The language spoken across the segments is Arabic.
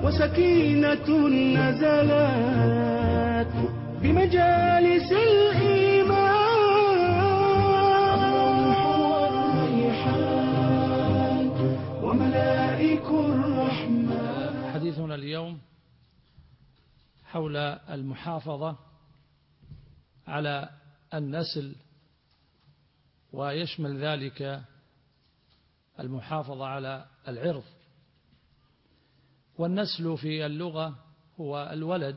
وسكينة نزلت بمجالس الإيمان، الروح والريحان وملائك الرحمن. حديثنا اليوم حول المحافظة على النسل، ويشمل ذلك المحافظة على العرض. والنسل في اللغة هو الولد،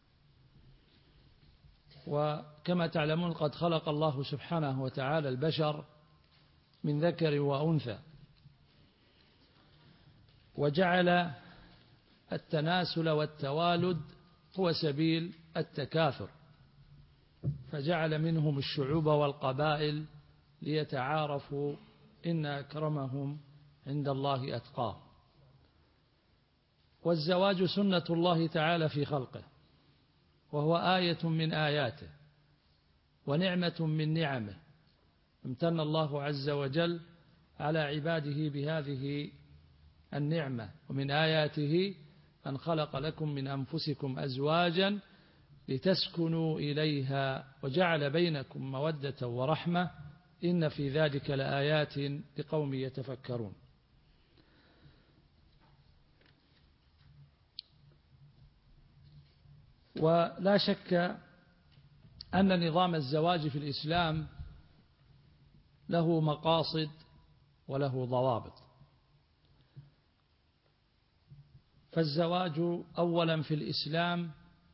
وكما تعلمون قد خلق الله سبحانه وتعالى البشر من ذكر وأنثى، وجعل التناسل والتوالد هو سبيل التكاثر، فجعل منهم الشعوب والقبائل ليتعارفوا إن أكرمهم عند الله أتقاهم. والزواج سنة الله تعالى في خلقه، وهو آية من آياته ونعمة من نعمه، امتن الله عز وجل على عباده بهذه النعمة. ومن آياته أن خلق لكم من أنفسكم أزواجا لتسكنوا إليها وجعل بينكم مودة ورحمة، إن في ذلك لآيات لقوم يتفكرون. ولا شك أن نظام الزواج في الإسلام له مقاصد وله ضوابط. فالزواج أولا في الإسلام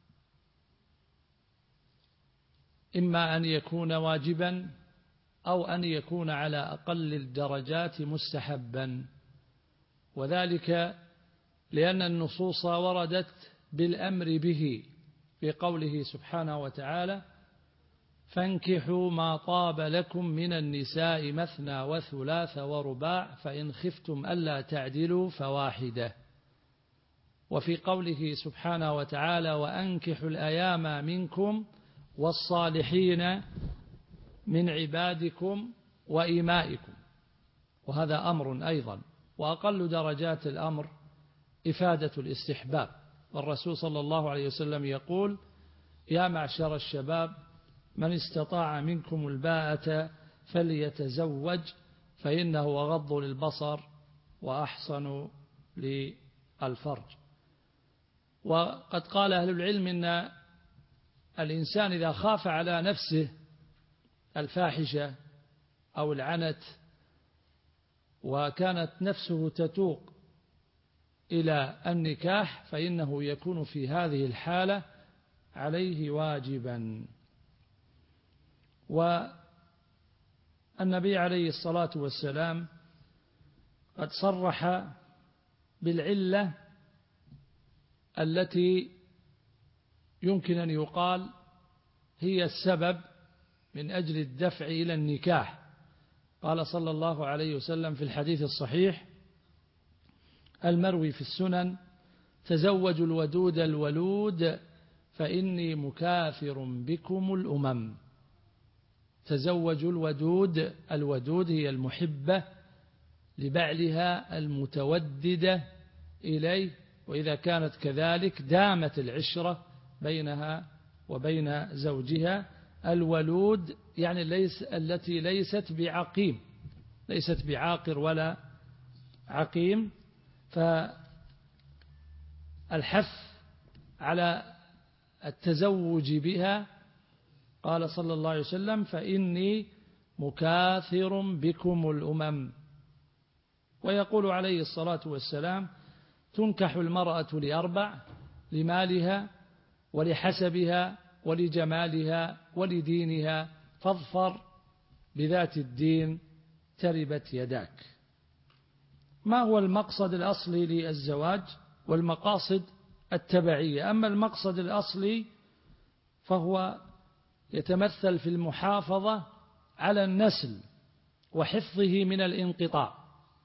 إما أن يكون واجبا أو أن يكون على أقل الدرجات مستحبا، وذلك لأن النصوص وردت بالأمر به في قوله سبحانه وتعالى: فانكحوا ما طاب لكم من النساء مثنى وثلاث ورباع فإن خفتم ألا تعدلوا فواحدة. وفي قوله سبحانه وتعالى: وأنكحوا الأيام منكم والصالحين من عبادكم وإمائكم. وهذا أمر أيضا، وأقل درجات الأمر إفادة الاستحباب. والرسول صلى الله عليه وسلم يقول: يا معشر الشباب من استطاع منكم الباءة فليتزوج فإنه أغض للبصر وأحصن للفرج. وقد قال أهل العلم إن الإنسان إذا خاف على نفسه الفاحشة أو العنت وكانت نفسه تتوق إلى النكاح فإنه يكون في هذه الحالة عليه واجبا. والنبي عليه الصلاة والسلام قد صرح بالعلة التي يمكن أن يقال هي السبب من أجل الدفع إلى النكاح. قال صلى الله عليه وسلم في الحديث الصحيح المروي في السنن: تزوجوا الودود الولود فإني مكاثر بكم الأمم. تزوجوا الودود، الودود هي المحبة لبعلها المتوددة إليه، وإذا كانت كذلك دامت العشرة بينها وبين زوجها. الولود يعني التي ليست بعقيم، ليست بعاقر ولا عقيم. فالحث على التزوج بها قال صلى الله عليه وسلم: فإني مكاثر بكم الأمم. ويقول عليه الصلاة والسلام: تنكح المرأة لأربع: لمالها ولحسبها ولجمالها ولدينها فاظفر بذات الدين تربت يداك. ما هو المقصد الأصلي للزواج؟ والمقاصد التبعية. أما المقصد الأصلي فهو يتمثل في المحافظة على النسل وحفظه من الانقطاع،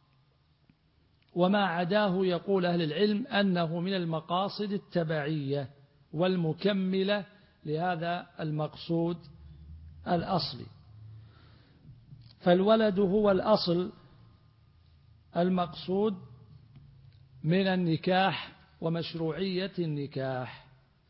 وما عداه يقول أهل العلم أنه من المقاصد التبعية والمكملة لهذا المقصود الأصلي. فالولد هو الأصل المقصود من النكاح ومشروعية النكاح.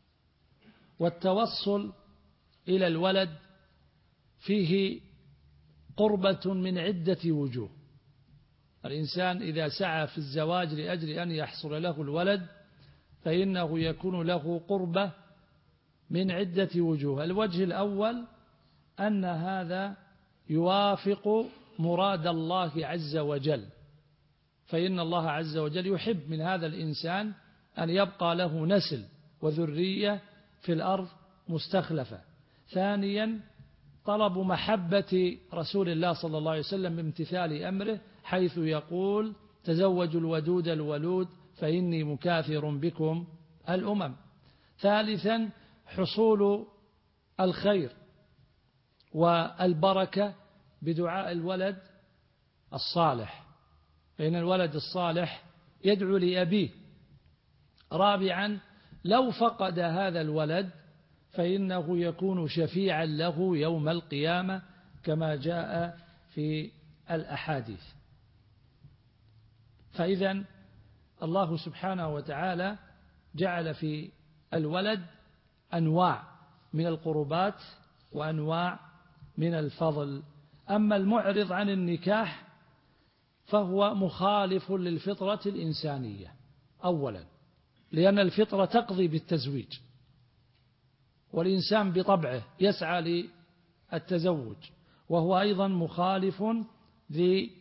والتوصل إلى الولد فيه قربة من عدة وجوه. الإنسان إذا سعى في الزواج لأجل أن يحصل له الولد فإنه يكون له قربة من عدة وجوه. الوجه الأول أن هذا يوافق مراد الله عز وجل، فإن الله عز وجل يحب من هذا الإنسان أن يبقى له نسل وذرية في الأرض مستخلفة. ثانيا طلب محبة رسول الله صلى الله عليه وسلم بامتثال أمره، حيث يقول تزوجوا الودود الولود فإني مكاثر بكم الأمم. ثالثا حصول الخير والبركة بدعاء الولد الصالح، فإن الولد الصالح يدعو لأبيه. رابعا لو فقد هذا الولد فإنه يكون شفيعا له يوم القيامة كما جاء في الأحاديث. فإذا الله سبحانه وتعالى جعل في الولد أنواع من القربات وأنواع من الفضل. أما المعرض عن النكاح فهو مخالف للفطرة الإنسانية أولا، لأن الفطرة تقضي بالتزويج، والإنسان بطبعه يسعى للتزوج، وهو أيضا مخالف لسنن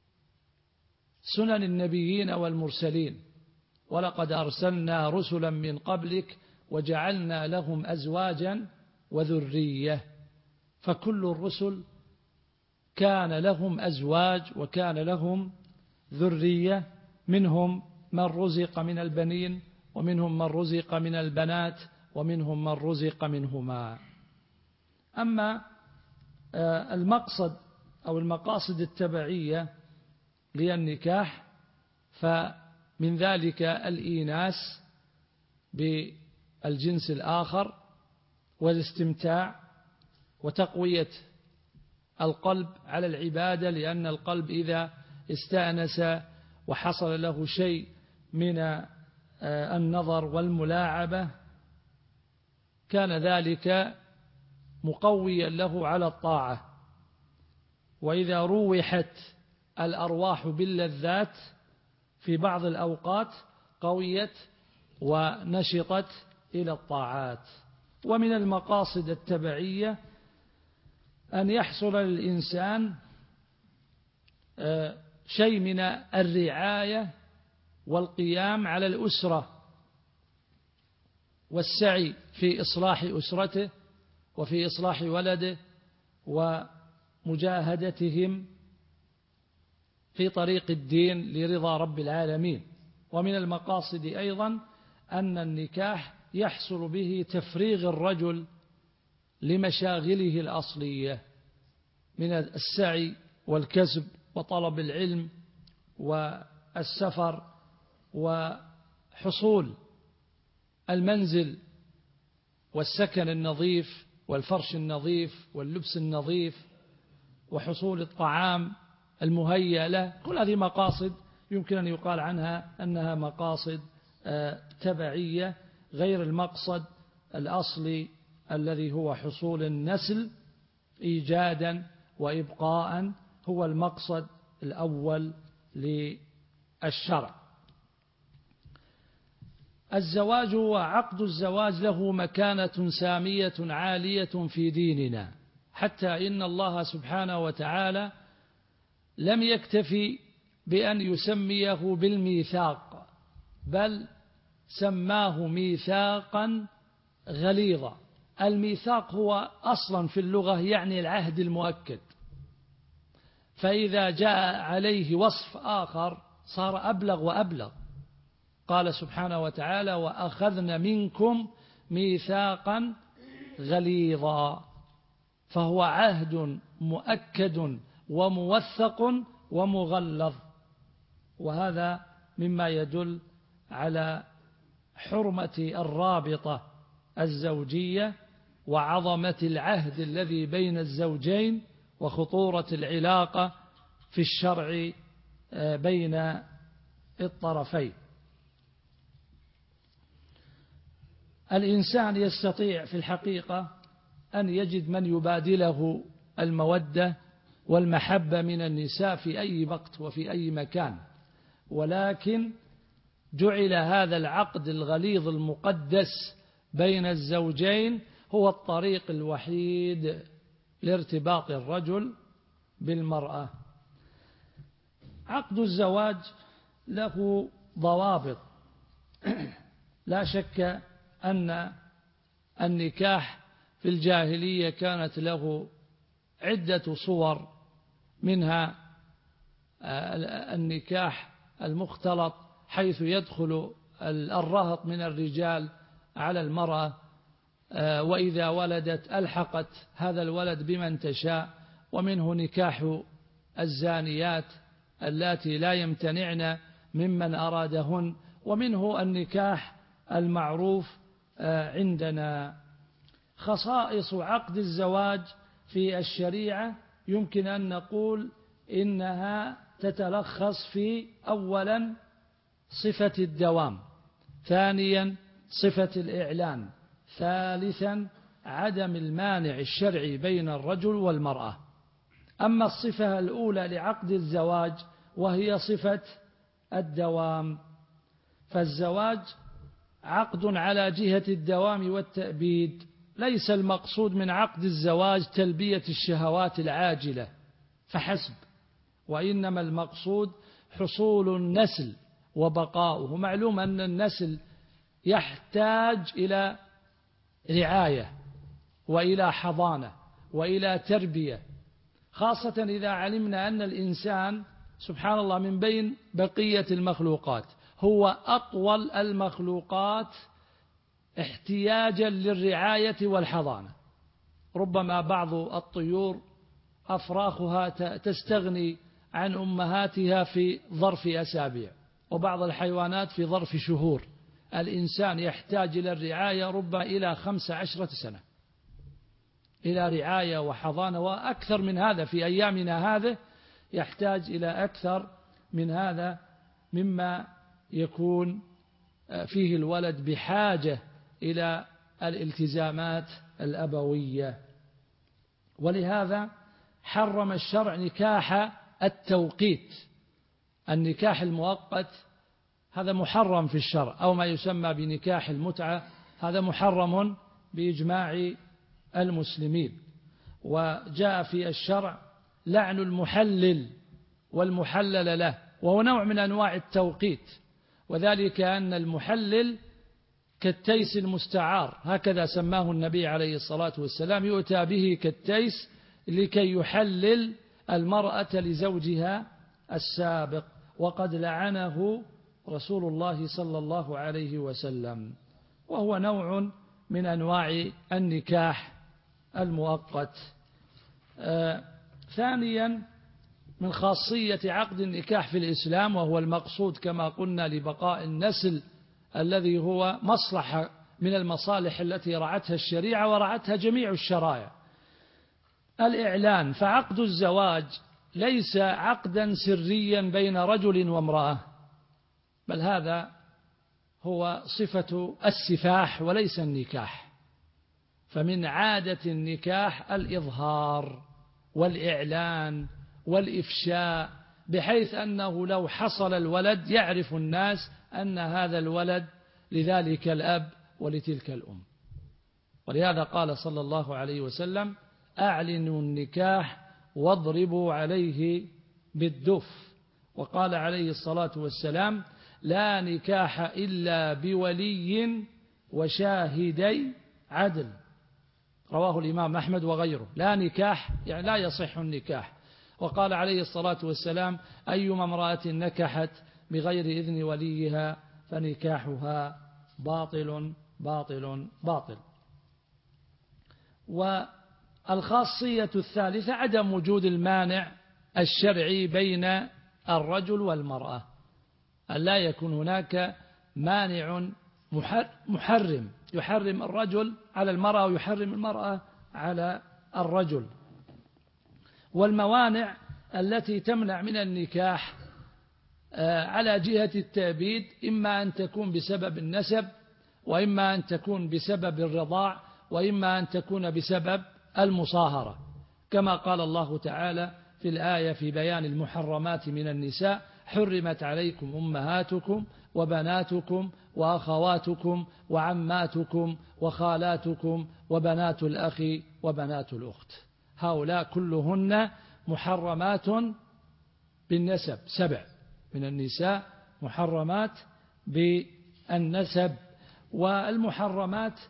النبيين والمرسلين، ولقد أرسلنا رسلا من قبلك وجعلنا لهم أزواجا وذرية. فكل الرسل كان لهم أزواج وكان لهم ذرية، منهم من رزق من البنين ومنهم من رزق من البنات ومنهم من رزق منهما. أما المقصد أو المقاصد التبعية للنكاح فمن ذلك الإيناس بالجنس الآخر والاستمتاع وتقوية القلب على العبادة، لأن القلب إذا استأنس وحصل له شيء من النظر والملاعبة كان ذلك مقويا له على الطاعة. وإذا روحت الأرواح باللذات في بعض الأوقات قويت ونشطت إلى الطاعات. ومن المقاصد التبعية أن يحصل للإنسان شيء من الرعاية والقيام على الأسرة والسعي في إصلاح أسرته وفي إصلاح ولده ومجاهدتهم في طريق الدين لرضا رب العالمين. ومن المقاصد أيضا أن النكاح يحصل به تفريغ الرجل لمشاغله الأصلية من السعي والكسب وطلب العلم والسفر وحصول المنزل والسكن النظيف والفرش النظيف واللبس النظيف وحصول الطعام المهيأ له. كل هذه مقاصد يمكن أن يقال عنها أنها مقاصد تبعية غير المقصد الأصلي الذي هو حصول النسل إيجادا وإبقاء، هو المقصد الأول للشرع. الزواج وعقد الزواج له مكانة سامية عالية في ديننا، حتى إن الله سبحانه وتعالى لم يكتفي بأن يسميه بالميثاق، بل سماه ميثاقا غليظا. الميثاق هو أصلا في اللغة يعني العهد المؤكد، فإذا جاء عليه وصف آخر صار أبلغ وأبلغ. قال سبحانه وتعالى وأخذنا منكم ميثاقا غليظا، فهو عهد مؤكد وموثق ومغلظ، وهذا مما يدل على حرمة الرابطة الزوجية وعظمة العهد الذي بين الزوجين وخطورة العلاقة في الشرع بين الطرفين. الإنسان يستطيع في الحقيقة أن يجد من يبادله المودة والمحبة من النساء في أي وقت وفي أي مكان، ولكن جعل هذا العقد الغليظ المقدس بين الزوجين هو الطريق الوحيد لارتباط الرجل بالمرأة. عقد الزواج له ضوابط. لا شك أن النكاح في الجاهلية كانت له عدة صور، منها النكاح المختلط حيث يدخل الرهط من الرجال على المرأة، وإذا ولدت ألحقت هذا الولد بمن تشاء، ومنه نكاح الزانيات اللاتي لا يمتنعن ممن أرادهن، ومنه النكاح المعروف عندنا. خصائص عقد الزواج في الشريعة يمكن أن نقول إنها تتلخص في أولا صفة الدوام، ثانيا صفة الإعلان، ثالثا عدم المانع الشرعي بين الرجل والمرأة. أما الصفة الأولى لعقد الزواج وهي صفة الدوام، فالزواج عقد على جهة الدوام والتأبيد. ليس المقصود من عقد الزواج تلبية الشهوات العاجلة فحسب، وإنما المقصود حصول النسل وبقاؤه. معلوم أن النسل يحتاج إلى رعاية وإلى حضانة وإلى تربية، خاصة إذا علمنا أن الإنسان سبحان الله من بين بقية المخلوقات هو أطول المخلوقات احتياجا للرعاية والحضانة. ربما بعض الطيور أفراخها تستغني عن أمهاتها في ظرف أسابيع، وبعض الحيوانات في ظرف شهور. الإنسان يحتاج إلى الرعاية ربما إلى 15 سنة، إلى رعاية وحضانة، وأكثر من هذا في أيامنا هذه يحتاج إلى أكثر من هذا، مما يكون فيه الولد بحاجة إلى الالتزامات الأبوية. ولهذا حرم الشرع نكاح التوقيت. النكاح المؤقت هذا محرم في الشرع، أو ما يسمى بنكاح المتعة، هذا محرم بإجماع المسلمين. وجاء في الشرع لعن المحلل والمحلل له، وهو نوع من أنواع التوقيت، وذلك أن المحلل كالتيس المستعار، هكذا سماه النبي عليه الصلاة والسلام، يؤتى به كالتيس لكي يحلل المرأة لزوجها السابق، وقد لعنه رسول الله صلى الله عليه وسلم، وهو نوع من أنواع النكاح المؤقت. ثانيا من خاصية عقد النكاح في الإسلام، وهو المقصود كما قلنا لبقاء النسل الذي هو مصلحة من المصالح التي رعتها الشريعة ورعتها جميع الشرائع، الإعلان. فعقد الزواج ليس عقدا سريا بين رجل وامرأة، بل هذا هو صفة السفاح وليس النكاح. فمن عادة النكاح الإظهار والإعلان والإفشاء، بحيث أنه لو حصل الولد يعرف الناس أن هذا الولد لذلك الأب ولتلك الأم. ولهذا قال صلى الله عليه وسلم: أعلنوا النكاح واضربوا عليه بالدف. وقال عليه الصلاة والسلام: لا نكاح إلا بولي وشاهدي عدل. رواه الإمام أحمد وغيره. لا نكاح يعني لا يصح النكاح. وقال عليه الصلاة والسلام: أيما امرأة نكحت بغير إذن وليها فنكاحها باطل باطل باطل. والخاصية الثالثة عدم وجود المانع الشرعي بين الرجل والمرأة، أن لا يكون هناك مانع محرم يحرم الرجل على المرأة ويحرم المرأة على الرجل. والموانع التي تمنع من النكاح على جهة التأبيد إما أن تكون بسبب النسب، وإما أن تكون بسبب الرضاع، وإما أن تكون بسبب المصاهرة، كما قال الله تعالى في الآية في بيان المحرمات من النساء: حرمت عليكم أمهاتكم وبناتكم وأخواتكم وعماتكم وخالاتكم وبنات الأخ وبنات الأخت. هؤلاء كلهن محرمات بالنسب، 7 من النساء محرمات بالنسب. والمحرمات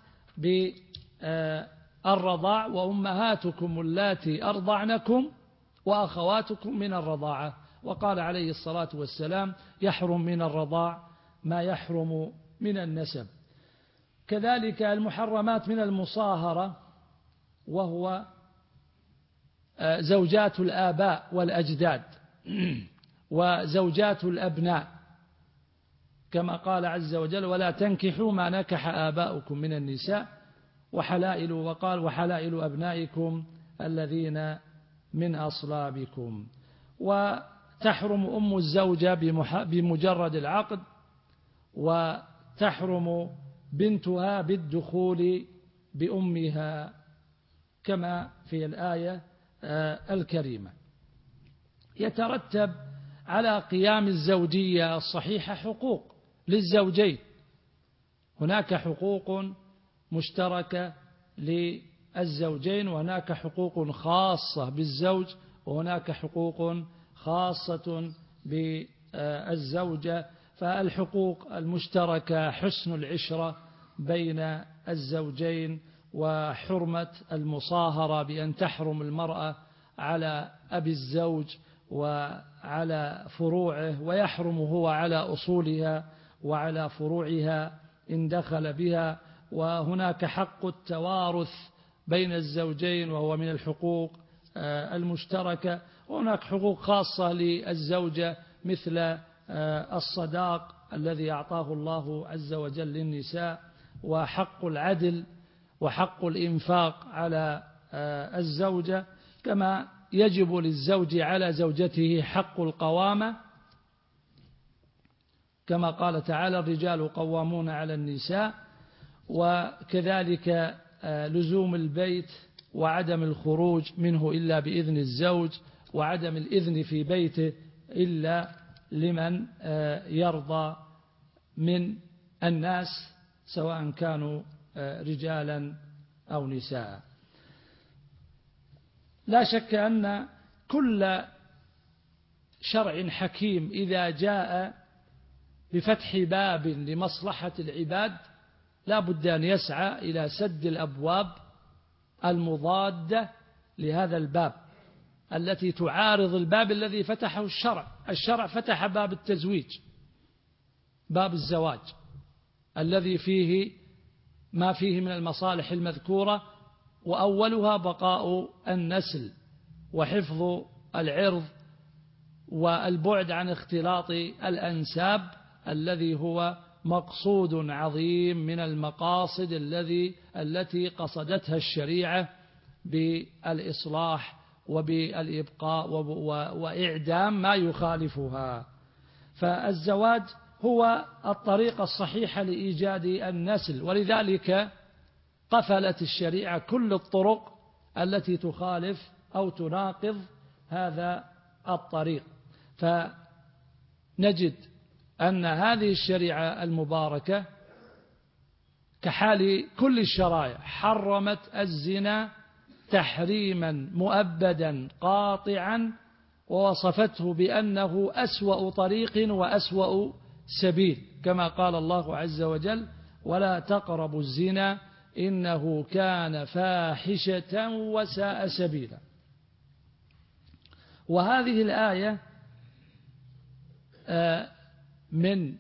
بالرضاع: وأمهاتكم اللاتي أرضعنكم وأخواتكم من الرضاعة. وقال عليه الصلاة والسلام: يحرم من الرضاع ما يحرم من النسب. كذلك المحرمات من المصاهرة، وهو زوجات الآباء والأجداد وزوجات الأبناء، كما قال عز وجل: ولا تنكحوا ما نكح آباؤكم من النساء وحلائل، وقال: وحلائل أبنائكم الذين من أصلابكم. وتحرم أم الزوجة بمجرد العقد، وتحرم بنتها بالدخول بأمها، كما في الآية الكريمة. يترتب على قيام الزوجية الصحيحة حقوق للزوجين. هناك حقوق مشتركة للزوجين، وهناك حقوق خاصة بالزوج، وهناك حقوق خاصة بالزوجة. فالحقوق المشتركة: حسن العشرة بين الزوجين، وحرمة المصاهرة بأن تحرم المرأة على أبي الزوج وعلى فروعه، ويحرم هو على أصولها وعلى فروعها إن دخل بها. وهناك حق التوارث بين الزوجين، وهو من الحقوق المشتركة. وهناك حقوق خاصة للزوجة مثل الصداق الذي أعطاه الله عز وجل للنساء، وحق العدل، وحق الإنفاق على الزوجة، كما يجب للزوج على زوجته حق القوامة، كما قال تعالى: الرجال قوامون على النساء. وكذلك لزوم البيت وعدم الخروج منه إلا بإذن الزوج، وعدم الإذن في بيته إلا لمن يرضى من الناس، سواء كانوا رجالا أو نساء. لا شك أن كل شرع حكيم إذا جاء بفتح باب لمصلحة العباد لا بد أن يسعى إلى سد الأبواب المضادة لهذا الباب، التي تعارض الباب الذي فتحه الشرع. الشرع فتح باب التزويج، باب الزواج، الذي فيه ما فيه من المصالح المذكورة، وأولها بقاء النسل وحفظ العرض والبعد عن اختلاط الأنساب، الذي هو مقصود عظيم من المقاصد التي قصدتها الشريعة بالإصلاح وبالإبقاء وإعدام ما يخالفها. فالزواج هو الطريقة الصحيحة لإيجاد النسل، ولذلك قفلت الشريعة كل الطرق التي تخالف أو تناقض هذا الطريق. فنجد أن هذه الشريعة المباركة كحال كل الشرائع حرمت الزنا تحريما مؤبدا قاطعا، ووصفته بأنه أسوأ طريق وأسوأ سبيل، كما قال الله عز وجل: ولا تقربوا الزنا إنه كان فاحشة وساء سبيلا. وهذه الآية من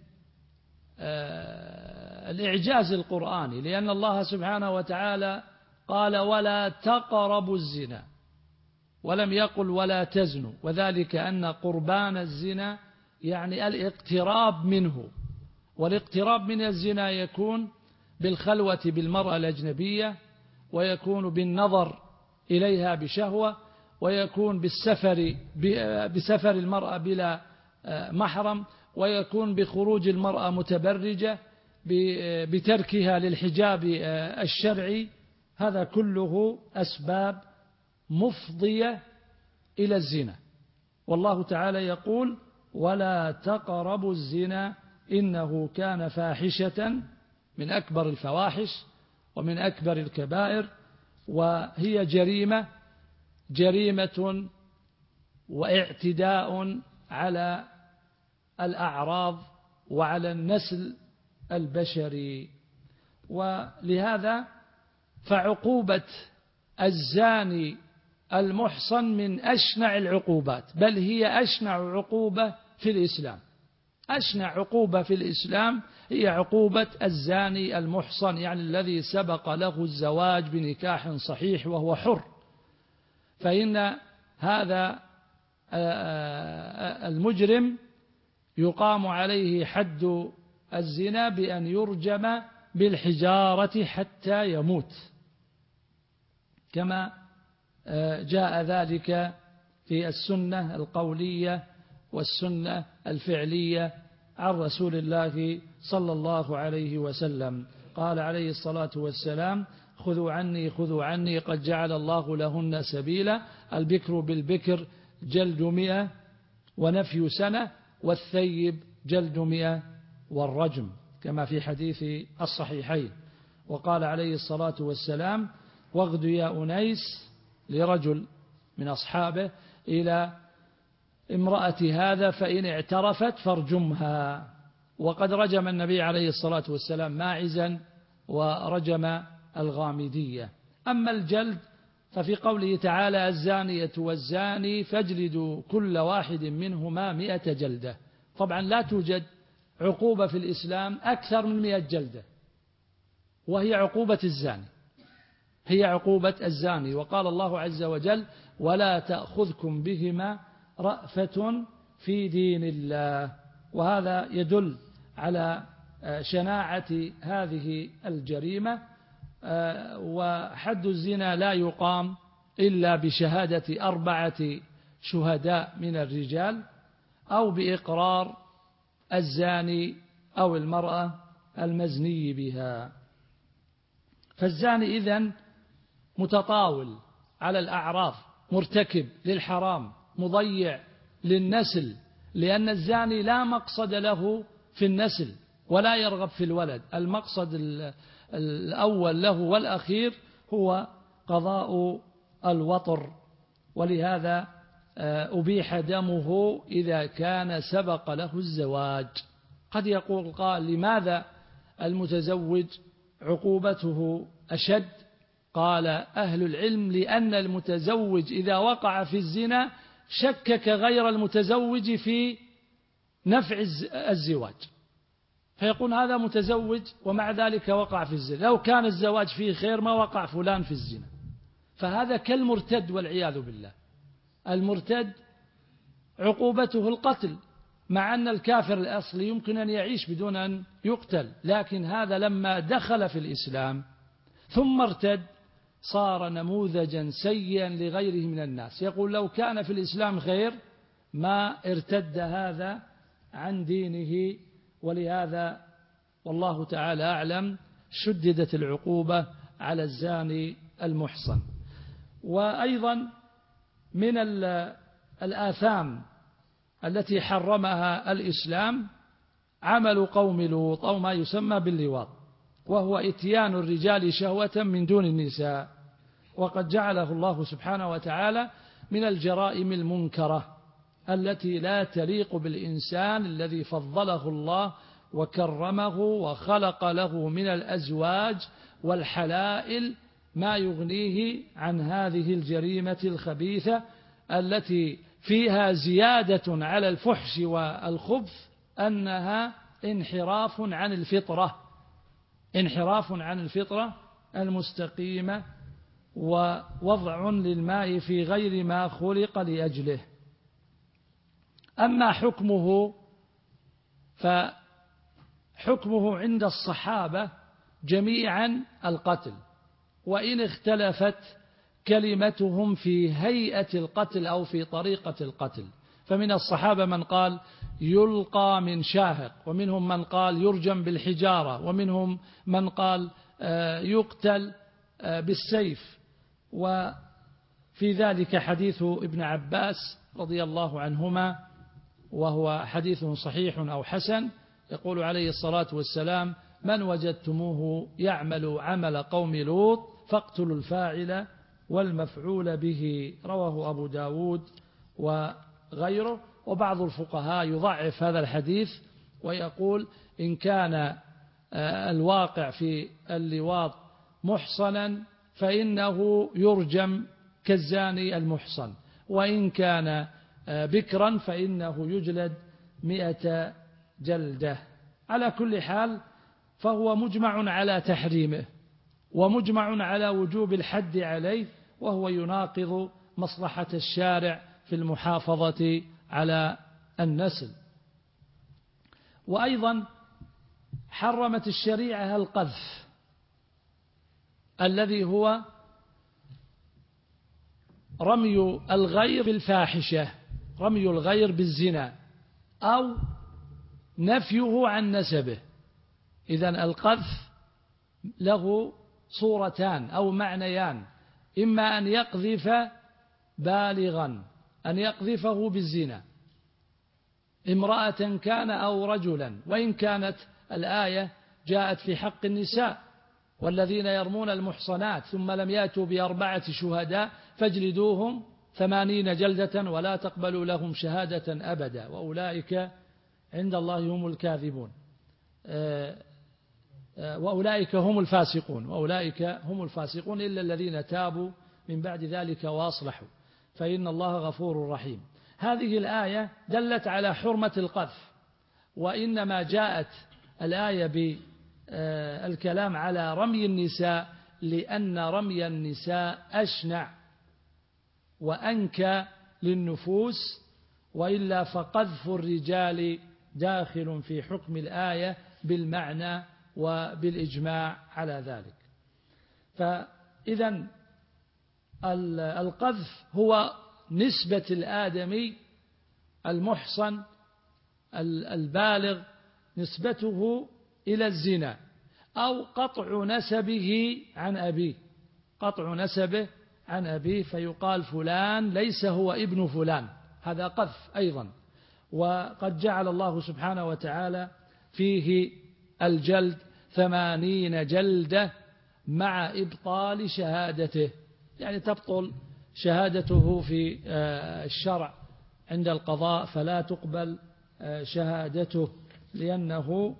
الإعجاز القرآني، لأن الله سبحانه وتعالى قال: ولا تقربوا الزنا، ولم يقل ولا تزنوا، وذلك أن قربان الزنا يعني الاقتراب منه. والاقتراب من الزنا يكون بالخلوة بالمرأة الأجنبية، ويكون بالنظر إليها بشهوة، ويكون بسفر المرأة بلا محرم، ويكون بخروج المرأة متبرجة بتركها للحجاب الشرعي، هذا كله أسباب مفضية إلى الزنا. والله تعالى يقول: ولا تقربوا الزنا إنه كان فاحشة، من أكبر الفواحش ومن أكبر الكبائر، وهي جريمة واعتداء على الأعراض وعلى النسل البشري. ولهذا فعقوبة الزاني المحصن من أشنع العقوبات، بل هي أشنع عقوبة في الإسلام. أشنع عقوبة في الإسلام هي عقوبة الزاني المحصن، يعني الذي سبق له الزواج بنكاح صحيح وهو حر. فإن هذا المجرم يقام عليه حد الزنا بأن يرجم بالحجارة حتى يموت، كما جاء ذلك في السنة القولية والسنة الفعلية عن رسول الله صلى الله عليه وسلم. قال عليه الصلاة والسلام: خذوا عني قد جعل الله لهن سبيلا، البكر بالبكر جلد 100 ونفي سنة، والثيب جلد 100 والرجم، كما في حديث الصحيحين. وقال عليه الصلاة والسلام: واغد يا أنيس، لرجل من أصحابه، إلى امرأة هذا فإن اعترفت فارجمها. وقد رجم النبي عليه الصلاة والسلام ماعزا ورجم الغامدية. أما الجلد ففي قوله تعالى: الزانية والزاني فاجلدوا كل واحد منهما 100 جلدة. طبعا لا توجد عقوبة في الإسلام أكثر من 100 جلدة، وهي عقوبة الزاني، هي عقوبة الزاني. وقال الله عز وجل: ولا تأخذكم بهما رأفة في دين الله. وهذا يدل على شناعة هذه الجريمة. وحد الزنا لا يقام إلا بشهادة 4 شهداء من الرجال، أو بإقرار الزاني أو المرأة المزني بها. فالزاني إذن متطاول على الأعراض، مرتكب للحرام، مضيع للنسل، لأن الزاني لا مقصد له في النسل ولا يرغب في الولد. المقصد الأول له والأخير هو قضاء الوطر، ولهذا أبيح دمه إذا كان سبق له الزواج. قد يقول قال: لماذا المتزوج عقوبته أشد؟ قال أهل العلم: لأن المتزوج إذا وقع في الزنا شكك غير المتزوج في نفع الزواج، فيقول هذا متزوج ومع ذلك وقع في الزنا، لو كان الزواج فيه خير ما وقع فلان في الزنا. فهذا كالمرتد والعياذ بالله. المرتد عقوبته القتل، مع أن الكافر الأصلي يمكن أن يعيش بدون أن يقتل، لكن هذا لما دخل في الإسلام ثم ارتد صار نموذجا سيئا لغيره من الناس. يقول لو كان في الإسلام خير ما ارتد هذا عن دينه. ولهذا والله تعالى أعلم شددت العقوبة على الزاني المحصن. وأيضا من الآثام التي حرمها الإسلام عمل قوم لوط، أو ما يسمى باللواط، وهو إتيان الرجال شهوة من دون النساء. وقد جعله الله سبحانه وتعالى من الجرائم المنكرة التي لا تليق بالإنسان الذي فضله الله وكرمه وخلق له من الأزواج والحلائل ما يغنيه عن هذه الجريمة الخبيثة التي فيها زيادة على الفحش والخبث، أنها انحراف عن الفطرة المستقيمة، ووضع للماء في غير ما خلق لأجله. أما حكمه فحكمه عند الصحابة جميعا القتل، وإن اختلفت كلمتهم في هيئة القتل أو في طريقة القتل. فمن الصحابة من قال يلقى من شاهق، ومنهم من قال يرجم بالحجارة، ومنهم من قال يقتل بالسيف. وفي ذلك حديث ابن عباس رضي الله عنهما، وهو حديث صحيح أو حسن، يقول عليه الصلاة والسلام: من وجدتموه يعمل عمل قوم لوط فاقتلوا الفاعل والمفعول به. رواه أبو داود وغيره. وبعض الفقهاء يضعف هذا الحديث ويقول إن كان الواقع في اللواط محصنا فإنه يرجم كالزاني المحصن، وإن كان بكرا فإنه يجلد 100 جلدة. على كل حال فهو مجمع على تحريمه ومجمع على وجوب الحد عليه، وهو يناقض مصلحة الشارع في المحافظة على النسل. وأيضا حرمت الشريعة القذف الذي هو رمي الغير بالفاحشة، رمي الغير بالزنا أو نفيه عن نسبه. إذن القذف له صورتان أو معنيان: إما أن يقذف بالغا، أن يقذفه بالزنا امرأة كان أو رجلا، وإن كانت الآية جاءت في حق النساء: والذين يرمون المحصنات ثم لم يأتوا ب4 شهداء فاجلدوهم 80 جلدة ولا تقبلوا لهم شهادة أبدا وأولئك عند الله هم الكاذبون، وأولئك هم الفاسقون إلا الذين تابوا من بعد ذلك وأصلحوا فإن الله غفور رحيم. هذه الآية دلت على حرمة القذف، وإنما جاءت الآية بالكلام على رمي النساء لأن رمي النساء أشنع وأنكى للنفوس، وإلا فقذف الرجال داخل في حكم الآية بالمعنى وبالإجماع على ذلك. فإذا القذف هو نسبة الآدمي المحصن البالغ نسبته إلى الزنا، أو قطع نسبه عن أبيه، قطع نسبه عن أبيه فيقال فلان ليس هو ابن فلان، هذا قذف أيضا. وقد جعل الله سبحانه وتعالى فيه الجلد 80 جلدة مع إبطال شهادته، يعني تبطل شهادته في الشرع عند القضاء، فلا تقبل شهادته لأنه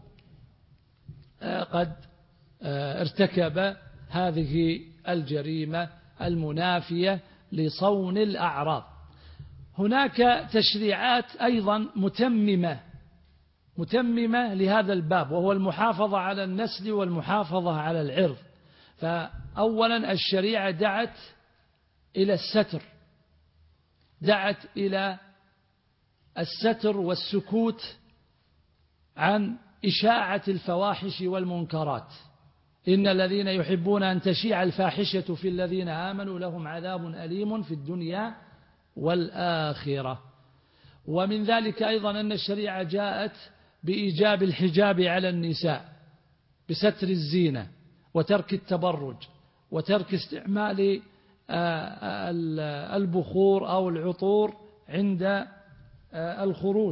قد ارتكب هذه الجريمة المنافية لصون الأعراض. هناك تشريعات أيضا متممة لهذا الباب، وهو المحافظة على النسل والمحافظة على العرض. فأولا الشريعة دعت إلى الستر، دعت إلى الستر والسكوت عن إشاعة الفواحش والمنكرات. إن الذين يحبون أن تشيع الفاحشة في الذين آمنوا لهم عذاب أليم في الدنيا والآخرة. ومن ذلك أيضا أن الشريعة جاءت بإيجاب الحجاب على النساء بستر الزينة وترك التبرج وترك استعمال البخور أو العطور عند الخروج.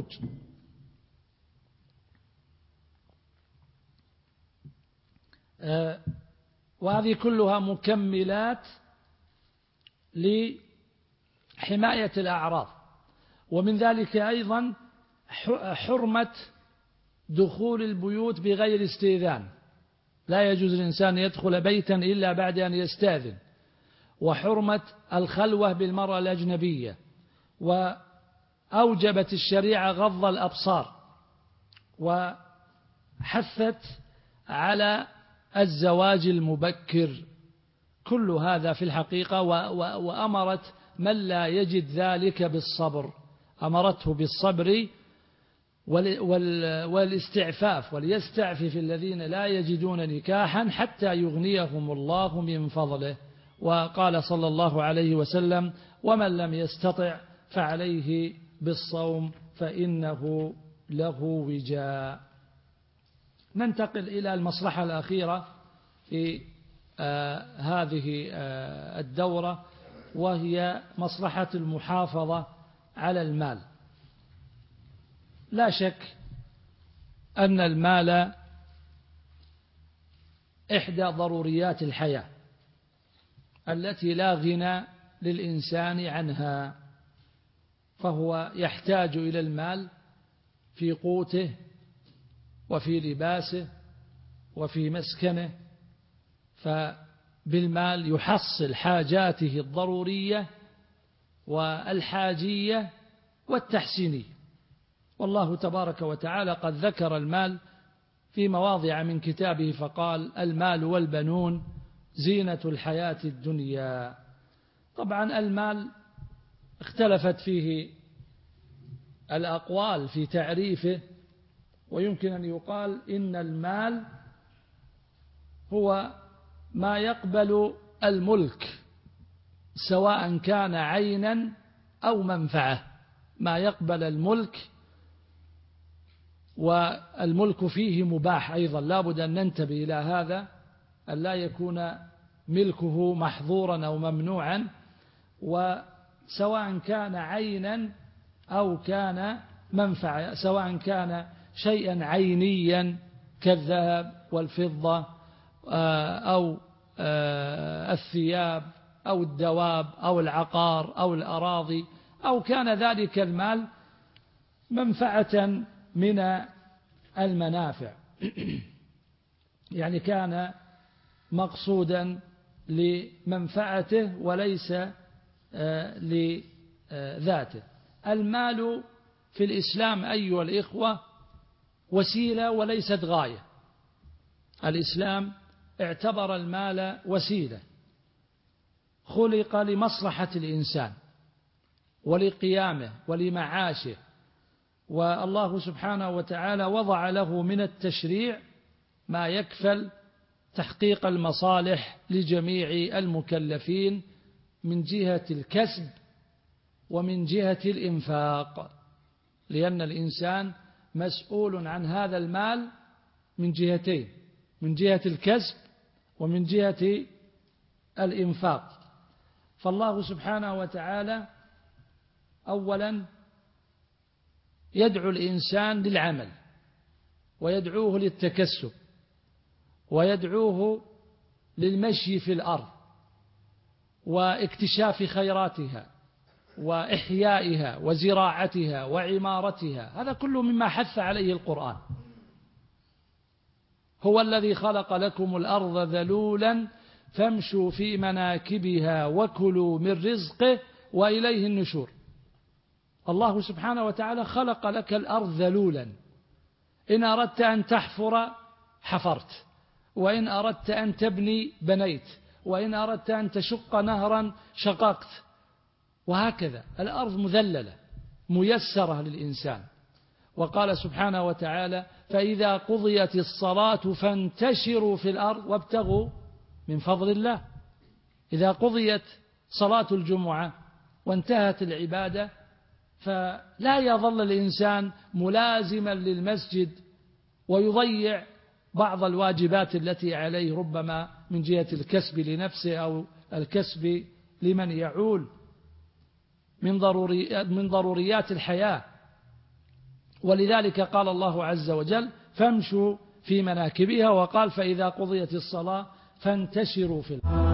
وهذه كلها مكملات لحماية الأعراض. ومن ذلك أيضا حرمة دخول البيوت بغير استئذان، لا يجوز الإنسان يدخل بيتا إلا بعد أن يستأذن. وحرمة الخلوة بالمرأة الأجنبية. وأوجبت الشريعة غض الأبصار، وحثت على الزواج المبكر. كل هذا في الحقيقة وأمرت من لا يجد ذلك بالصبر، أمرته بالصبر والاستعفاف، وليستعفف الذين لا يجدون نكاحا حتى يغنيهم الله من فضله. وقال صلى الله عليه وسلم: ومن لم يستطع فعليه بالصوم فإنه له وجاء. ننتقل إلى المصلحة الأخيرة في هذه الدورة، وهي مصلحة المحافظة على المال. لا شك أن المال إحدى ضروريات الحياة التي لا غنى للإنسان عنها، فهو يحتاج إلى المال في قوته وفي لباسه وفي مسكنه، فبالمال يحصل حاجاته الضرورية والحاجية والتحسينية. والله تبارك وتعالى قد ذكر المال في مواضع من كتابه فقال: المال والبنون زينة الحياة الدنيا. طبعا المال اختلفت فيه الأقوال في تعريفه، ويمكن أن يقال إن المال هو ما يقبل الملك سواء كان عينا أو منفعة، ما يقبل الملك، والملك فيه مباح أيضا، لا بد أن ننتبه إلى هذا، أن لا يكون ملكه محظورا أو ممنوعا، وسواء كان عينا أو كان منفعة، سواء كان شيئا عينيا كالذهب والفضة أو الثياب أو الدواب أو العقار أو الأراضي، أو كان ذلك المال منفعة من المنافع، يعني كان مقصودا لمنفعته وليس لذاته. المال في الإسلام أيها الإخوة وسيلة وليست غاية. الإسلام اعتبر المال وسيلة، خلق لمصلحة الإنسان ولقيامه ولمعاشه، والله سبحانه وتعالى وضع له من التشريع ما يكفل تحقيق المصالح لجميع المكلفين من جهة الكسب ومن جهة الإنفاق، لأن الإنسان مسؤول عن هذا المال من جهتين: من جهة الكسب ومن جهة الإنفاق. فالله سبحانه وتعالى أولا يدعو الإنسان للعمل، ويدعوه للتكسب، ويدعوه للمشي في الأرض واكتشاف خيراتها وإحيائها وزراعتها وعمارتها. هذا كله مما حث عليه القرآن. هو الذي خلق لكم الأرض ذلولا فامشوا في مناكبها وكلوا من رزقه وإليه النشور. الله سبحانه وتعالى خلق لك الأرض ذلولا، إن أردت أن تحفر حفرت، وإن أردت أن تبني بنيت، وإن أردت أن تشق نهرا شققت، وهكذا الأرض مذللة ميسرة للإنسان. وقال سبحانه وتعالى: فإذا قضيت الصلاة فانتشروا في الأرض وابتغوا من فضل الله. إذا قضيت صلاة الجمعة وانتهت العبادة فلا يظل الإنسان ملازما للمسجد ويضيع بعض الواجبات التي عليه، ربما من جهة الكسب لنفسه أو الكسب لمن يعول من ضروريات الحياة. ولذلك قال الله عز وجل: فامشوا في مناكبها، وقال: فإذا قضيت الصلاة فانتشروا في الأرض.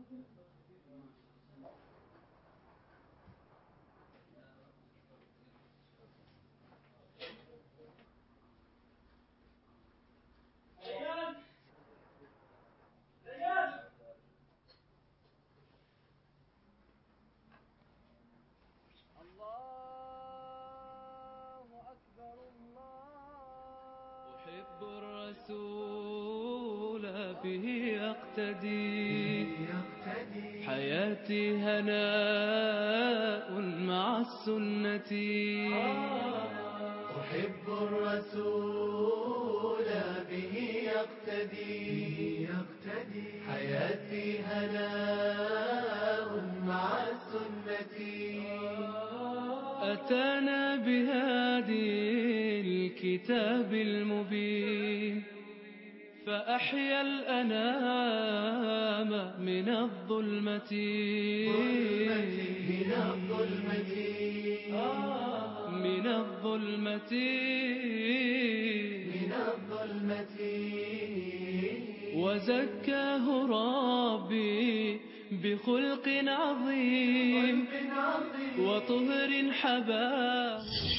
أحب الرسول به أقتدي حياتي هناء مع السنة. أحب الرسول به يقتدي حياتي هناء مع السنة. أتانا بهادي الكتاب المبين فأحيا الأنام من الظلمة وزكاه ربي بخلق عظيم وطهر حباه.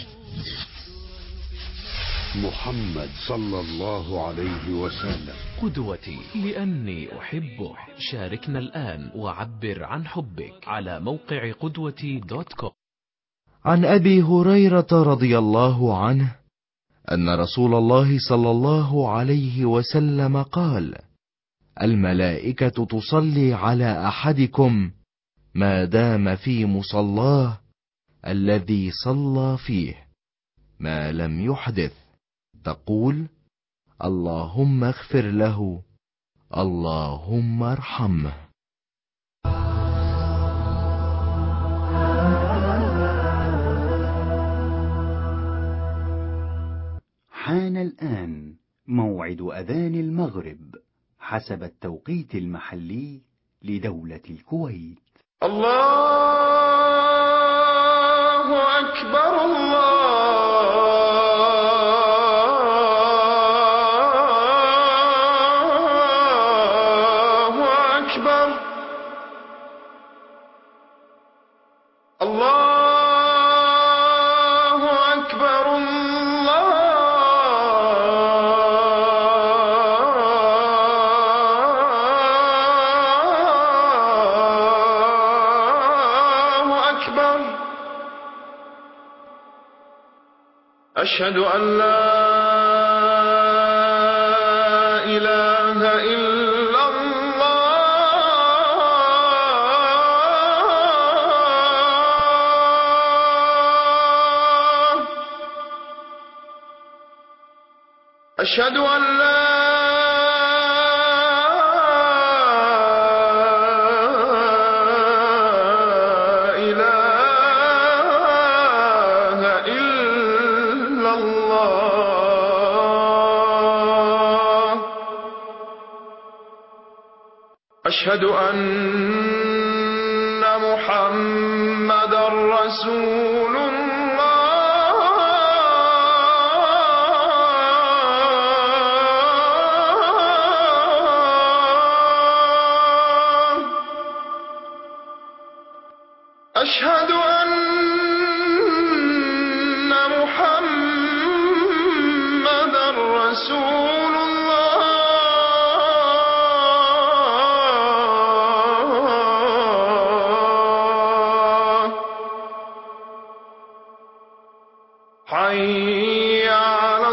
محمد صلى الله عليه وسلم قدوتي لأني أحبه. شاركنا الآن وعبر عن حبك على موقع قدوتي.com. عن أبي هريرة رضي الله عنه أن رسول الله صلى الله عليه وسلم قال: الملائكة تصلي على أحدكم ما دام في مصلاه الذي صلى فيه ما لم يحدث، تقول: اللهم اغفر له، اللهم ارحمه. حان الآن موعد أذان المغرب حسب التوقيت المحلي لدولة الكويت. الله أكبر الله أكبر الله أكبر الله أكبر. أشهد أن لا إله إلا الله. أشهد أن لا إله إلا الله. أشهد أن محمدا رسول الله. أشهد أن محمدا رسول الله. حي على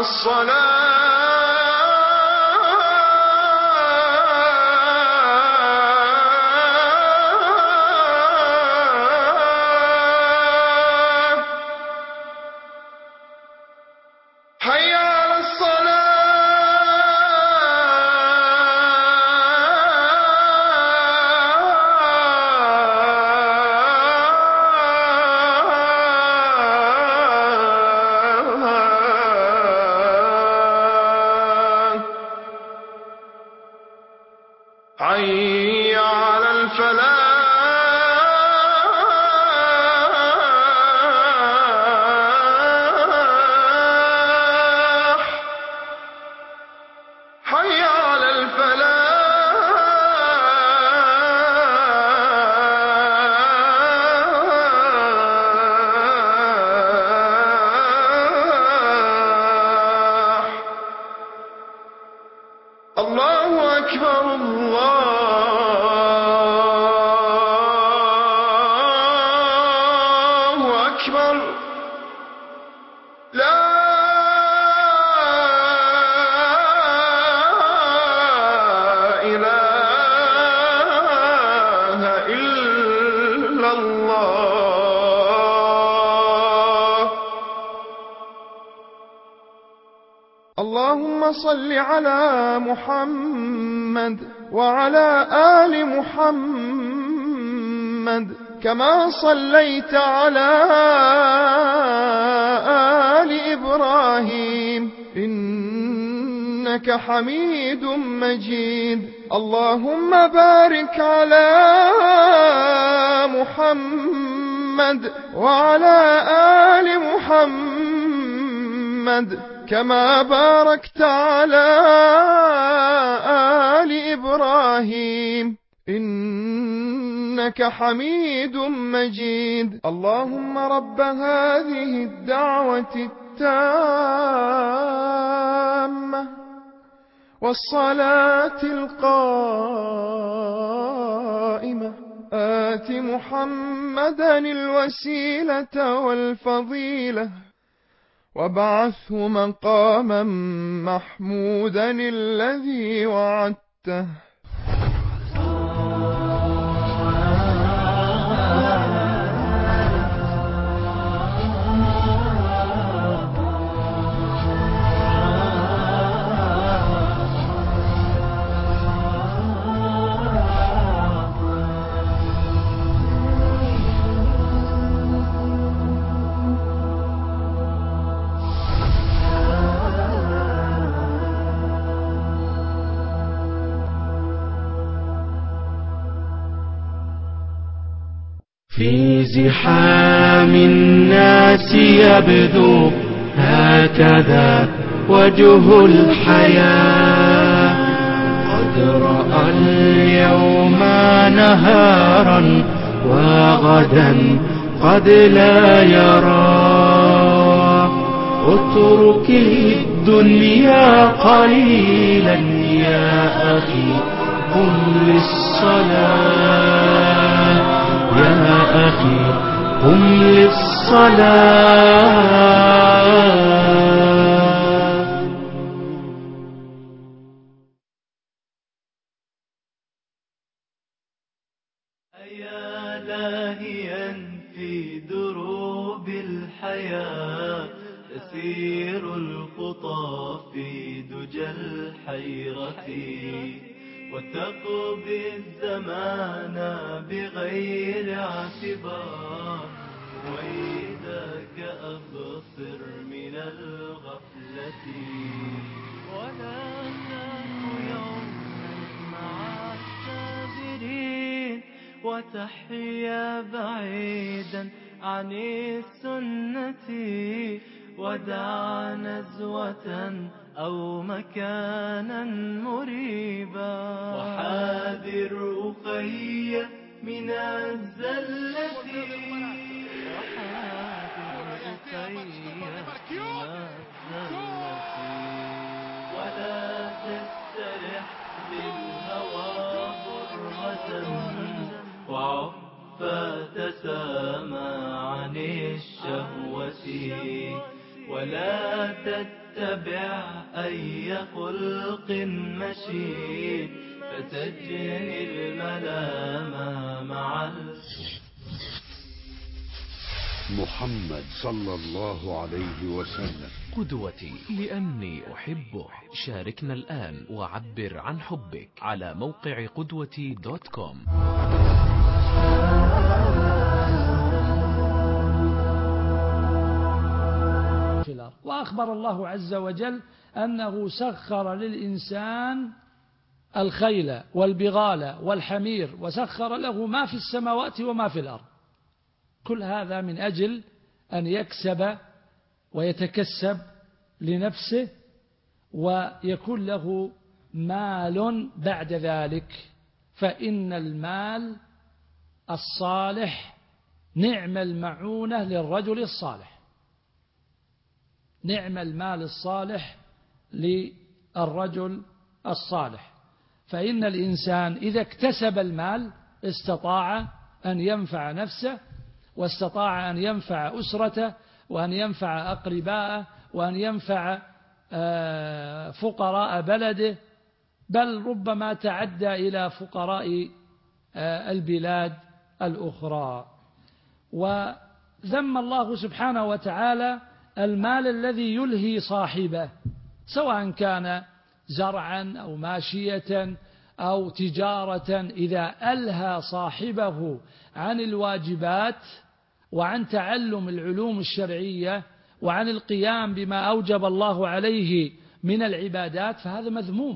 الصلاة. اللهم صل على محمد وعلى آل محمد كما صليت على آل إبراهيم إنك حميد مجيد. اللهم بارك على محمد وعلى آل محمد كما باركت على آل إبراهيم إنك حميد مجيد. اللهم رب هذه الدعوة التامة والصلاة القائمة آت محمدا الوسيلة والفضيلة وابعثه مقاما محمودا الذي وعدته. في زحام الناس يبدو هكذا وجه الحياة، قد رأى اليوم نهارا وغدا قد لا يرى. اترك الدنيا قليلا يا أخي قم للصلاة، يا أخي قم للصلاة. أيا لاهيا في دروب الحياة تسير الخطى في دجى الحيرة، وتقضي الزمان بغير اعتبار، وإذاك أبصر من الغفلة ولا تاك يوما مع السابرين، وتحيا بعيدا عن السنة، ودع نزوة أو مكانا مريبا، وحاذر أخي من الزلة، ولا تسترح للهوى برهة، وعفا تسامى عن الشهوة، ولا تتبع أي خلق مشين فتجني الملام مع محمد صلى الله عليه وسلم قدوتي لأني أحبه. شاركنا الآن وعبر عن حبك على موقع قدوتي.com. وأخبر الله عز وجل أنه سخر للإنسان الخيل والبغال والحمير، وسخر له ما في السماوات وما في الأرض، كل هذا من أجل أن يكسب ويتكسب لنفسه ويكون له مال بعد ذلك. فإن المال الصالح نعم المعونة للرجل الصالح، نعم المال الصالح للرجل الصالح. فإن الإنسان إذا اكتسب المال استطاع أن ينفع نفسه، واستطاع أن ينفع أسرته، وأن ينفع أقرباءه، وأن ينفع فقراء بلده، بل ربما تعدى إلى فقراء البلاد الأخرى. وذم الله سبحانه وتعالى المال الذي يلهي صاحبه، سواء كان زرعا أو ماشية أو تجارة، إذا ألهى صاحبه عن الواجبات وعن تعلم العلوم الشرعية وعن القيام بما أوجب الله عليه من العبادات فهذا مذموم.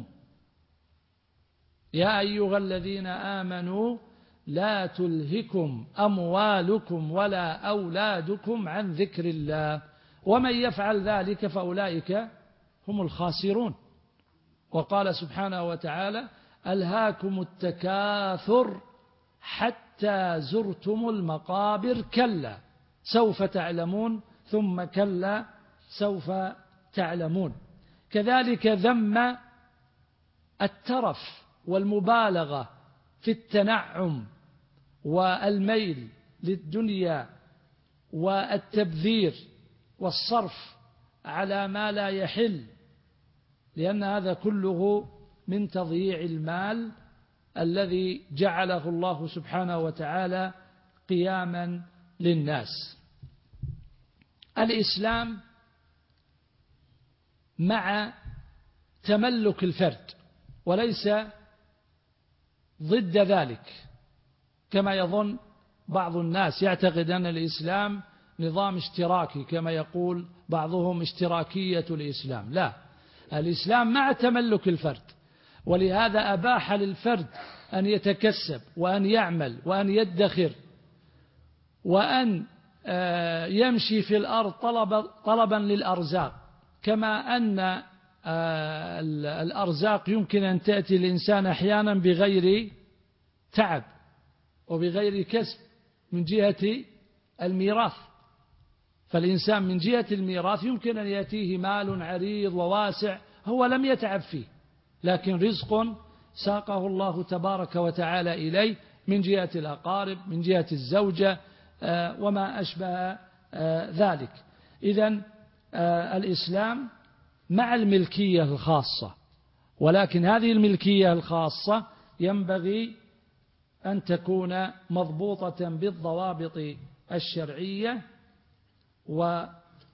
يا أيها الذين آمنوا لا تلهكم أموالكم ولا أولادكم عن ذكر الله ومن يفعل ذلك فأولئك هم الخاسرون. وقال سبحانه وتعالى ألهاكم التكاثر حتى زرتم المقابر كلا سوف تعلمون ثم كلا سوف تعلمون. كذلك ذم الترف والمبالغة في التنعم والميل للدنيا والتبذير والصرف على ما لا يحل، لأن هذا كله من تضييع المال الذي جعله الله سبحانه وتعالى قياما للناس. الإسلام مع تملك الفرد وليس ضد ذلك، كما يظن بعض الناس يعتقد أن الإسلام نظام اشتراكي كما يقول بعضهم اشتراكية الإسلام. لا، الإسلام مع تملك الفرد، ولهذا أباح للفرد أن يتكسب وأن يعمل وأن يدخر وأن يمشي في الأرض طلبا للأرزاق، كما أن الأرزاق يمكن أن تأتي الإنسان أحيانا بغير تعب وبغير كسب من جهة الميراث. فالإنسان من جهة الميراث يمكن أن يأتيه مال عريض وواسع هو لم يتعب فيه، لكن رزق ساقه الله تبارك وتعالى إليه من جهة الأقارب، من جهة الزوجة وما أشبه ذلك. إذن الإسلام مع الملكية الخاصة، ولكن هذه الملكية الخاصة ينبغي أن تكون مضبوطة بالضوابط الشرعية ولا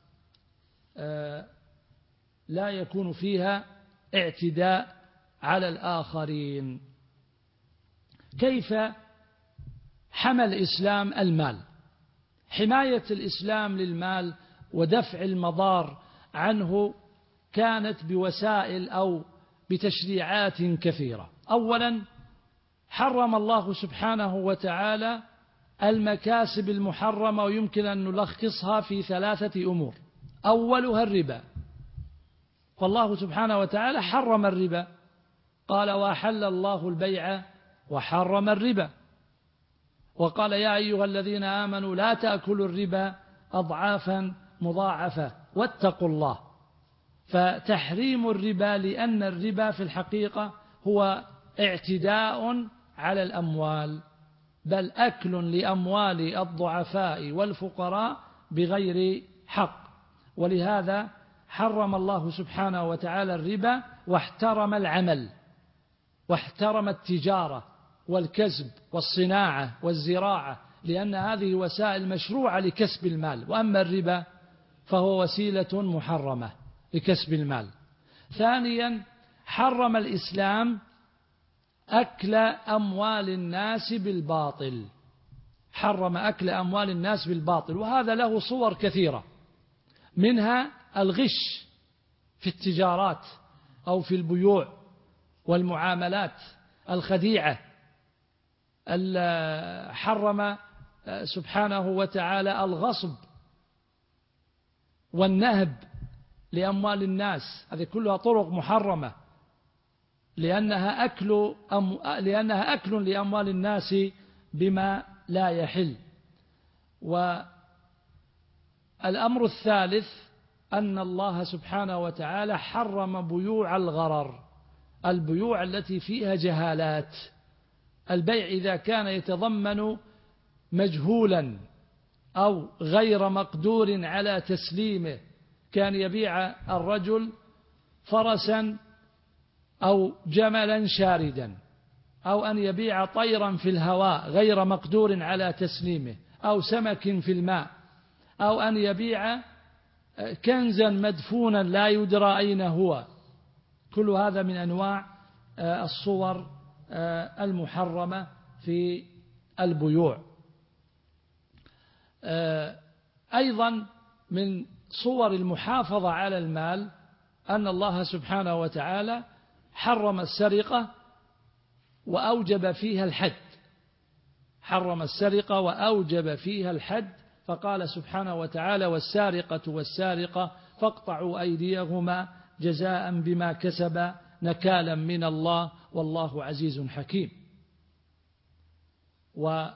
يكون فيها اعتداء على الآخرين. كيف حمى الإسلام المال؟ حماية الإسلام للمال ودفع المضار عنه كانت بوسائل أو بتشريعات كثيرة. أولا حرم الله سبحانه وتعالى المكاسب المحرمة، ويمكن أن نلخصها في 3 أمور. أولها الربا، فالله سبحانه وتعالى حرم الربا، قال وأحل الله البيع وحرم الربا، وقال يا أيها الذين آمنوا لا تأكلوا الربا أضعافا مضاعفة واتقوا الله. فتحريم الربا لأن الربا في الحقيقة هو اعتداء على الأموال، بل أكل لأموال الضعفاء والفقراء بغير حق. ولهذا حرم الله سبحانه وتعالى الربا واحترم العمل واحترم التجارة والكسب والصناعة والزراعة، لأن هذه وسائل مشروعة لكسب المال، وأما الربا فهو وسيلة محرمة لكسب المال. ثانيا حرم الإسلام أكل أموال الناس بالباطل، حرم أكل أموال الناس بالباطل، وهذا له صور كثيرة، منها الغش في التجارات أو في البيوع والمعاملات، الخديعة. حرم سبحانه وتعالى الغصب والنهب لأموال الناس، هذه كلها طرق محرمة لأنها أكل لأموال الناس بما لا يحل. والأمر الثالث أن الله سبحانه وتعالى حرم بيوع الغرر، البيوع التي فيها جهالات. البيع إذا كان يتضمن مجهولا أو غير مقدور على تسليمه، كان يبيع الرجل فرسا أو جملا شاردا، أو أن يبيع طيرا في الهواء غير مقدور على تسليمه، أو سمك في الماء، أو أن يبيع كنزا مدفونا لا يدرى أين هو. كل هذا من أنواع الصور المحرمة في البيوع. أيضا من صور المحافظة على المال أن الله سبحانه وتعالى حرم السرقة وأوجب فيها الحد. حرم السرقة وأوجب فيها الحد، فقال سبحانه وتعالى: والسارقة والسارقة فاقطعوا أيديهما جزاء بما كسبا نكالا من الله والله عزيز حكيم. ومن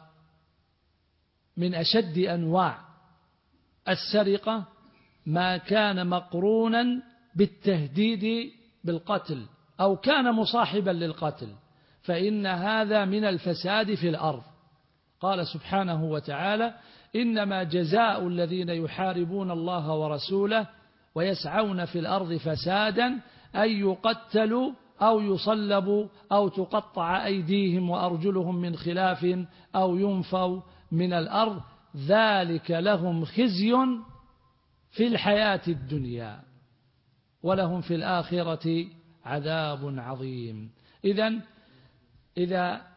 أشد أنواع السرقة ما كان مقرونا بالتهديد بالقتل أو كان مصاحبا للقتل، فإن هذا من الفساد في الأرض. قال سبحانه وتعالى: إنما جزاء الذين يحاربون الله ورسوله ويسعون في الأرض فسادا أن يقتلوا أو يصلبوا أو تقطع أيديهم وأرجلهم من خلاف أو ينفوا من الأرض ذلك لهم خزي في الحياة الدنيا ولهم في الآخرة عذاب عظيم. إذا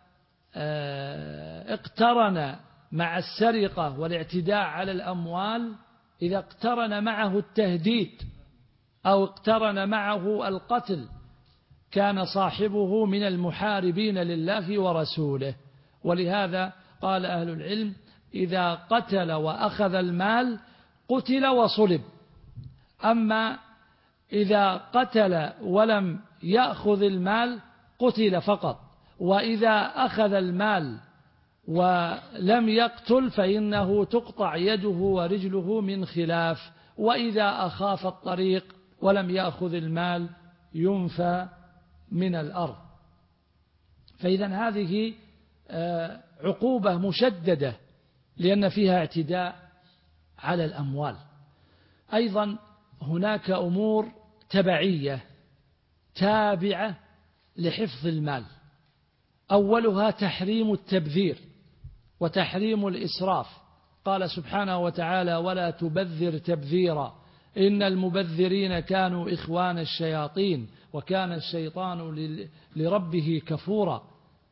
اقترن مع السرقة والاعتداء على الأموال، إذا اقترن معه التهديد أو اقترن معه القتل، كان صاحبه من المحاربين لله ورسوله. ولهذا قال أهل العلم: إذا قتل وأخذ المال قتل وصلب. أما إذا قتل ولم يأخذ المال قتل فقط، وإذا أخذ المال ولم يقتل فإنه تقطع يده ورجله من خلاف، وإذا أخاف الطريق ولم يأخذ المال ينفى من الأرض. فإذا هذه عقوبة مشددة لأن فيها اعتداء على الأموال. أيضا هناك أمور تبعية تابعة لحفظ المال، أولها تحريم التبذير وتحريم الإسراف. قال سبحانه وتعالى: ولا تبذر تبذيرا إن المبذرين كانوا إخوان الشياطين وكان الشيطان لربه كفورا.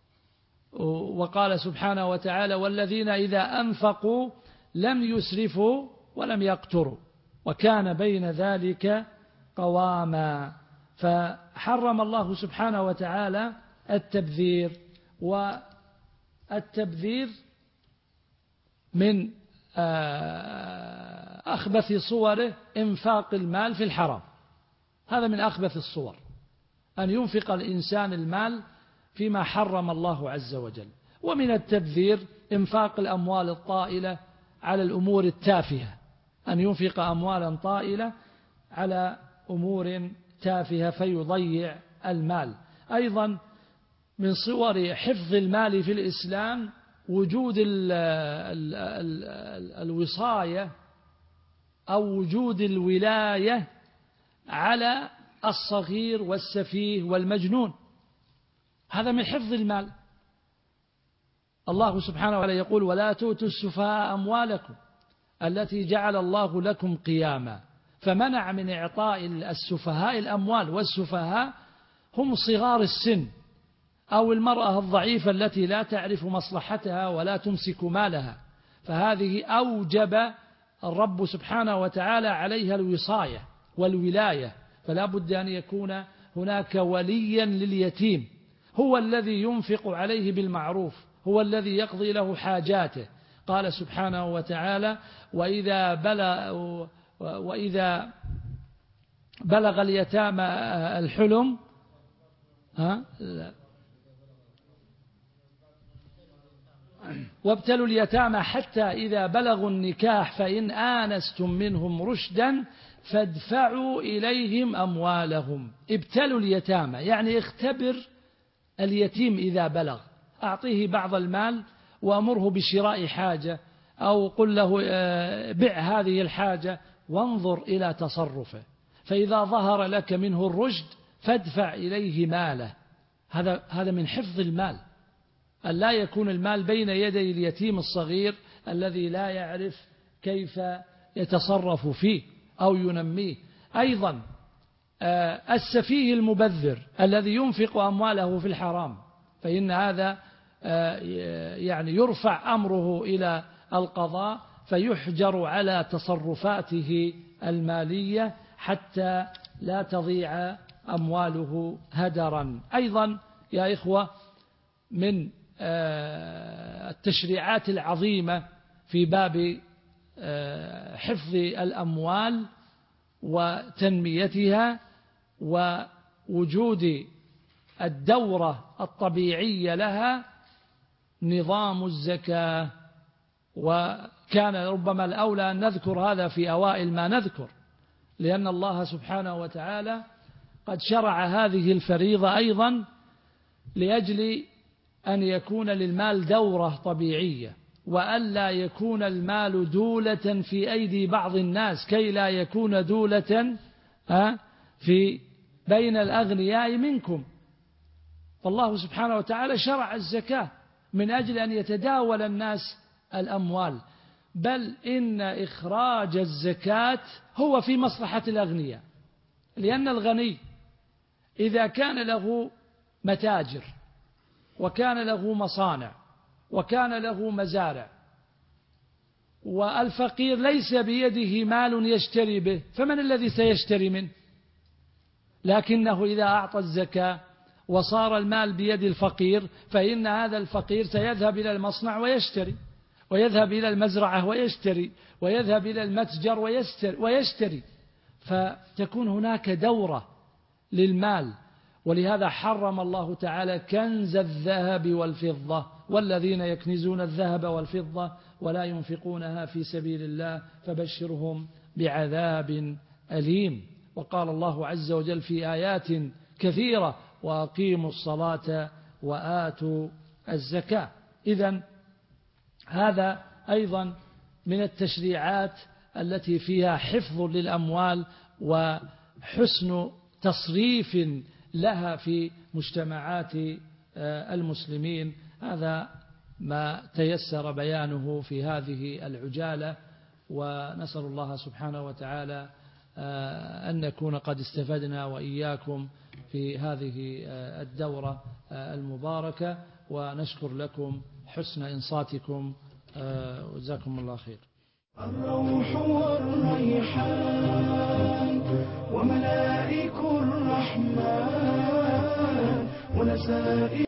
وقال سبحانه وتعالى: والذين إذا أنفقوا لم يسرفوا ولم يقتروا وكان بين ذلك قواما. فحرم الله سبحانه وتعالى التبذير، والتبذير من أخبث صوره إنفاق المال في الحرام. هذا من أخبث الصور، أن ينفق الإنسان المال فيما حرم الله عز وجل. ومن التبذير إنفاق الأموال الطائلة على الأمور التافهة، أن ينفق أموالا طائلة على أمور تافهة فيضيع المال. أيضا من صور حفظ المال في الإسلام وجود الوصاية أو وجود الولاية على الصغير والسفيه والمجنون. هذا من حفظ المال. الله سبحانه وتعالى يقول: ولا تؤتوا السفهاء أموالكم التي جعل الله لكم قياما. فمنع من إعطاء السفهاء الأموال، والسفهاء هم صغار السن أو المرأة الضعيفة التي لا تعرف مصلحتها ولا تمسك مالها، فهذه أوجب الرب سبحانه وتعالى عليها الوصاية والولاية. فلا بد أن يكون هناك وليا لليتيم، هو الذي ينفق عليه بالمعروف، هو الذي يقضي له حاجاته. قال سبحانه وتعالى: وإذا بلغ اليتامى الحلم وابتلوا اليتامى حتى إذا بلغوا النكاح فإن آنستم منهم رشدا فادفعوا إليهم أموالهم. ابتلوا اليتامى يعني اختبر اليتيم إذا بلغ، أعطيه بعض المال وأمره بشراء حاجة أو قل له بع هذه الحاجة وانظر إلى تصرفه، فإذا ظهر لك منه الرشد فادفع إليه ماله. هذا من حفظ المال، أن لا يكون المال بين يدي اليتيم الصغير الذي لا يعرف كيف يتصرف فيه. أو ينميه. أيضا السفيه المبذر الذي ينفق أمواله في الحرام، فإن هذا يعني يرفع أمره إلى القضاء فيحجر على تصرفاته المالية حتى لا تضيع أمواله هدرا. أيضا يا إخوة من التشريعات العظيمة في باب حفظ الأموال وتنميتها ووجود الدورة الطبيعية لها نظام الزكاة، وكان ربما الأولى أن نذكر هذا في أوائل ما نذكر، لأن الله سبحانه وتعالى قد شرع هذه الفريضة أيضا لأجل أن يكون للمال دورة طبيعية، وألا يكون المال دولة في أيدي بعض الناس كي لا يكون دولة في بين الأغنياء منكم. فالله سبحانه وتعالى شرع الزكاة من أجل أن يتداول الناس الأموال، بل إن إخراج الزكاة هو في مصلحة الأغنياء، لأن الغني إذا كان له متاجر وكان له مصانع وكان له مزارع، والفقير ليس بيده مال يشتري به، فمن الذي سيشتري منه؟ لكنه إذا أعطى الزكاة وصار المال بيد الفقير فإن هذا الفقير سيذهب إلى المصنع ويشتري، ويذهب إلى المزرعة ويشتري، ويذهب إلى المتجر ويشتري، فتكون هناك دورة للمال. ولهذا حرم الله تعالى كنز الذهب والفضة، والذين يكنزون الذهب والفضة ولا ينفقونها في سبيل الله فبشرهم بعذاب أليم. وقال الله عز وجل في آيات كثيرة: وأقيموا الصلاة وآتوا الزكاة. إذن هذا أيضا من التشريعات التي فيها حفظ للأموال وحسن تصريف لها في مجتمعات المسلمين. هذا ما تيسر بيانه في هذه العجالة، ونسأل الله سبحانه وتعالى أن نكون قد استفدنا وإياكم في هذه الدورة المباركة، ونشكر لكم حسن إنصاتكم، وجزاكم الله خير. الروح والريحان وملائك الرحمن ونسائم